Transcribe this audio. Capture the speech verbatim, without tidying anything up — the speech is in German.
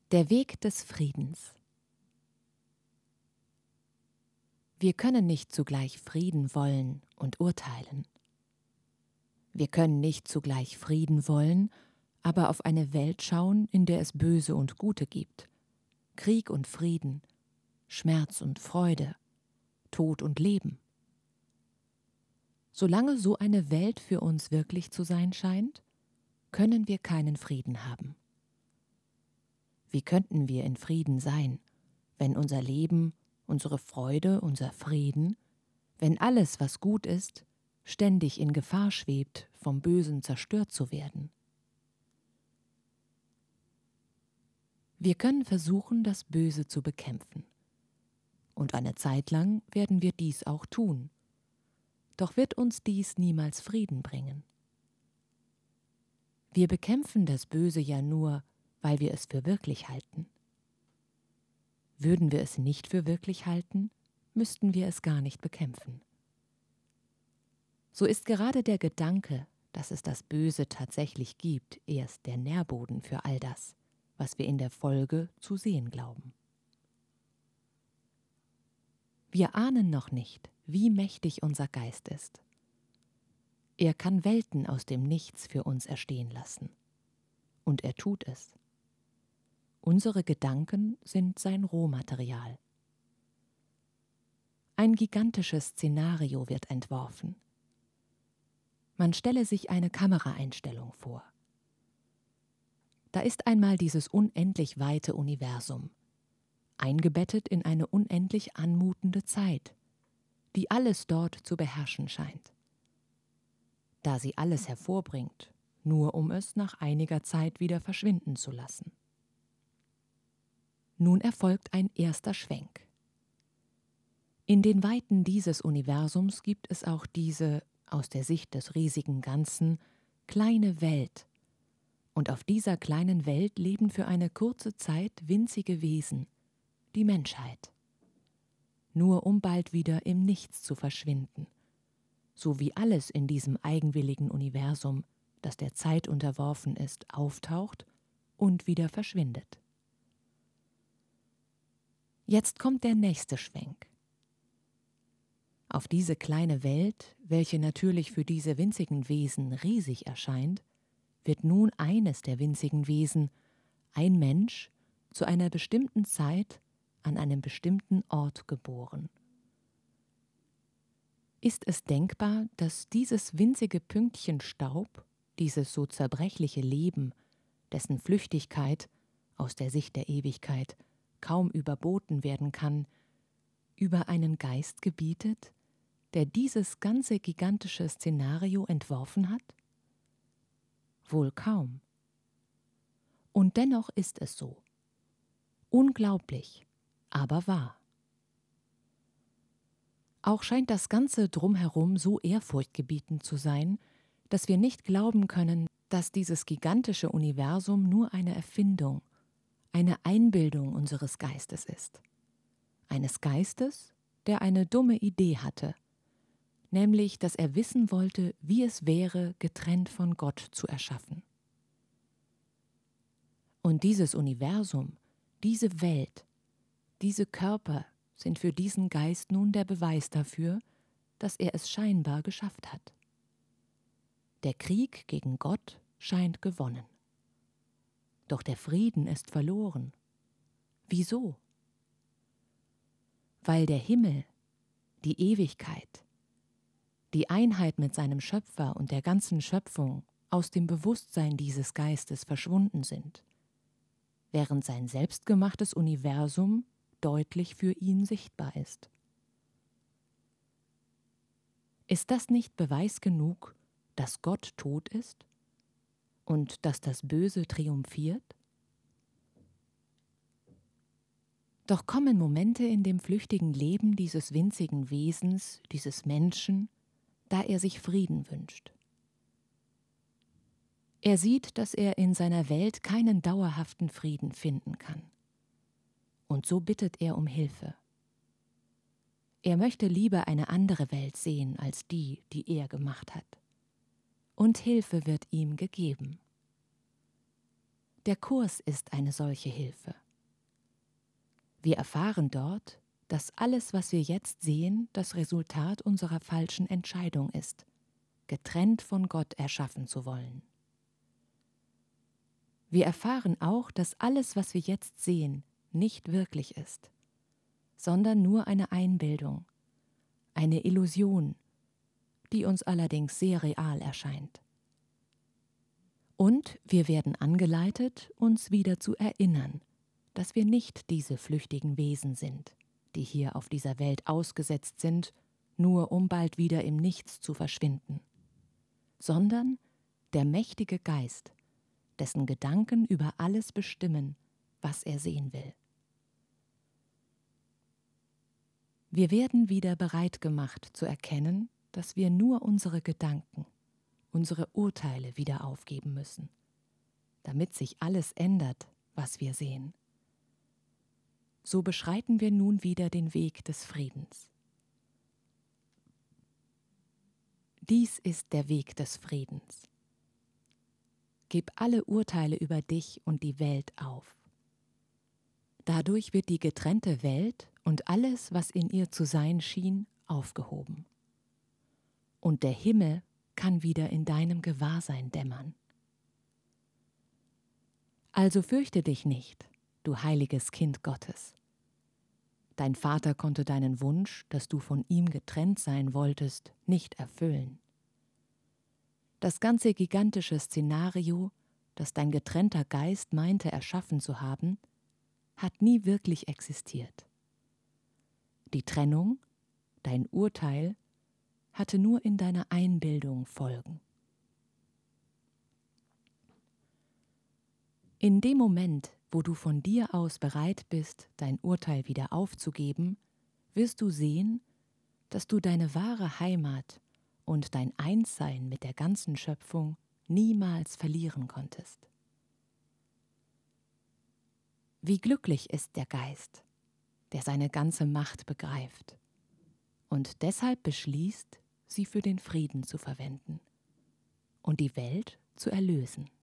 Der Weg des Friedens. Wir können nicht zugleich Frieden wollen und urteilen. Wir können nicht zugleich Frieden wollen, aber auf eine Welt schauen, in der es Böse und Gute gibt, Krieg und Frieden, Schmerz und Freude, Tod und Leben. Solange so eine Welt für uns wirklich zu sein scheint, können wir keinen Frieden haben. Wie könnten wir in Frieden sein, wenn unser Leben, unsere Freude, unser Frieden, wenn alles, was gut ist, ständig in Gefahr schwebt, vom Bösen zerstört zu werden? Wir können versuchen, das Böse zu bekämpfen. Und eine Zeit lang werden wir dies auch tun. Doch wird uns dies niemals Frieden bringen. Wir bekämpfen das Böse ja nur, weil wir es für wirklich halten. Würden wir es nicht für wirklich halten, müssten wir es gar nicht bekämpfen. So ist gerade der Gedanke, dass es das Böse tatsächlich gibt, erst der Nährboden für all das, was wir in der Folge zu sehen glauben. Wir ahnen noch nicht, wie mächtig unser Geist ist. Er kann Welten aus dem Nichts für uns erstehen lassen. Und er tut es. Unsere Gedanken sind sein Rohmaterial. Ein gigantisches Szenario wird entworfen. Man stelle sich eine Kameraeinstellung vor. Da ist einmal dieses unendlich weite Universum, eingebettet in eine unendlich anmutende Zeit, die alles dort zu beherrschen scheint. Da sie alles hervorbringt, nur um es nach einiger Zeit wieder verschwinden zu lassen. Nun erfolgt ein erster Schwenk. In den Weiten dieses Universums gibt es auch diese, aus der Sicht des riesigen Ganzen, kleine Welt. Und auf dieser kleinen Welt leben für eine kurze Zeit winzige Wesen, die Menschheit. Nur um bald wieder im Nichts zu verschwinden, so wie alles in diesem eigenwilligen Universum, das der Zeit unterworfen ist, auftaucht und wieder verschwindet. Jetzt kommt der nächste Schwenk. Auf diese kleine Welt, welche natürlich für diese winzigen Wesen riesig erscheint, wird nun eines der winzigen Wesen, ein Mensch, zu einer bestimmten Zeit an einem bestimmten Ort geboren. Ist es denkbar, dass dieses winzige Pünktchen Staub, dieses so zerbrechliche Leben, dessen Flüchtigkeit aus der Sicht der Ewigkeit kaum überboten werden kann, über einen Geist gebietet, der dieses ganze gigantische Szenario entworfen hat? Wohl kaum. Und dennoch ist es so. Unglaublich, aber wahr. Auch scheint das Ganze drumherum so ehrfurchtgebietend zu sein, dass wir nicht glauben können, dass dieses gigantische Universum nur eine Erfindung, eine Einbildung unseres Geistes ist. Eines Geistes, der eine dumme Idee hatte, nämlich, dass er wissen wollte, wie es wäre, getrennt von Gott zu erschaffen. Und dieses Universum, diese Welt, diese Körper sind für diesen Geist nun der Beweis dafür, dass er es scheinbar geschafft hat. Der Krieg gegen Gott scheint gewonnen. Doch der Frieden ist verloren. Wieso? Weil der Himmel, die Ewigkeit, die Einheit mit seinem Schöpfer und der ganzen Schöpfung aus dem Bewusstsein dieses Geistes verschwunden sind, während sein selbstgemachtes Universum deutlich für ihn sichtbar ist. Ist das nicht Beweis genug, dass Gott tot ist und dass das Böse triumphiert? Doch kommen Momente in dem flüchtigen Leben dieses winzigen Wesens, dieses Menschen, da er sich Frieden wünscht. Er sieht, dass er in seiner Welt keinen dauerhaften Frieden finden kann. Und so bittet er um Hilfe. Er möchte lieber eine andere Welt sehen als die, die er gemacht hat. Und Hilfe wird ihm gegeben. Der Kurs ist eine solche Hilfe. Wir erfahren dort, dass alles, was wir jetzt sehen, das Resultat unserer falschen Entscheidung ist, getrennt von Gott erschaffen zu wollen. Wir erfahren auch, dass alles, was wir jetzt sehen, nicht wirklich ist, sondern nur eine Einbildung, eine Illusion, die uns allerdings sehr real erscheint. Und wir werden angeleitet, uns wieder zu erinnern, dass wir nicht diese flüchtigen Wesen sind, die hier auf dieser Welt ausgesetzt sind, nur um bald wieder im Nichts zu verschwinden, sondern der mächtige Geist, dessen Gedanken über alles bestimmen, was er sehen will. Wir werden wieder bereit gemacht zu erkennen, dass wir nur unsere Gedanken, unsere Urteile wieder aufgeben müssen, damit sich alles ändert, was wir sehen. So beschreiten wir nun wieder den Weg des Friedens. Dies ist der Weg des Friedens. Gib alle Urteile über dich und die Welt auf. Dadurch wird die getrennte Welt und alles, was in ihr zu sein schien, aufgehoben. Und der Himmel kann wieder in deinem Gewahrsein dämmern. Also fürchte dich nicht, du heiliges Kind Gottes. Dein Vater konnte deinen Wunsch, dass du von ihm getrennt sein wolltest, nicht erfüllen. Das ganze gigantische Szenario, das dein getrennter Geist meinte erschaffen zu haben, hat nie wirklich existiert. Die Trennung, dein Urteil, hatte nur in deiner Einbildung Folgen. In dem Moment, wo du von dir aus bereit bist, dein Urteil wieder aufzugeben, wirst du sehen, dass du deine wahre Heimat und dein Einssein mit der ganzen Schöpfung niemals verlieren konntest. Wie glücklich ist der Geist, der seine ganze Macht begreift und deshalb beschließt, sie für den Frieden zu verwenden und die Welt zu erlösen.